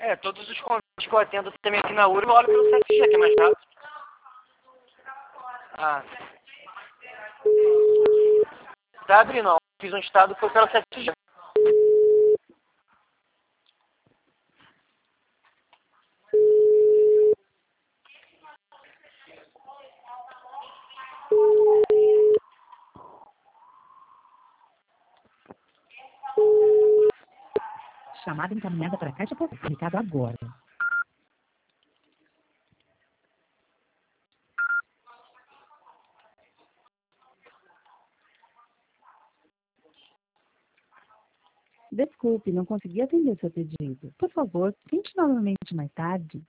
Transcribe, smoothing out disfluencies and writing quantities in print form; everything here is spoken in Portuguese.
Todos os convites que eu atendo também aqui na URI, eu olho pelo CFG, que é mais rápido. Ah. Tá abrindo, não. Fiz um estado, foi pelo CFG. Chamada encaminhada para a caixa postal. Recado agora. Desculpe, não consegui atender seu pedido. Por favor, tente novamente mais tarde.